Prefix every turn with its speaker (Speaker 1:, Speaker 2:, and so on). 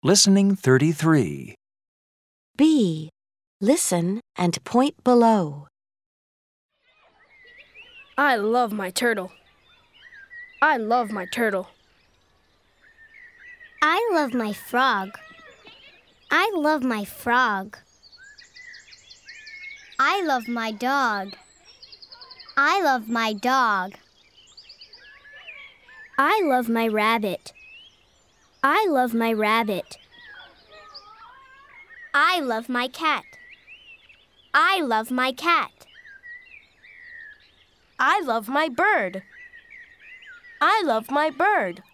Speaker 1: Listening 33.
Speaker 2: B. Listen and point below.
Speaker 3: I love my turtle. I love my turtle.
Speaker 4: I love my frog. I love my frog. I love my dog. I love my dog.
Speaker 5: I love my rabbit. I love my rabbit.
Speaker 4: I love my cat. I love my cat.
Speaker 6: I love my bird. I love my bird.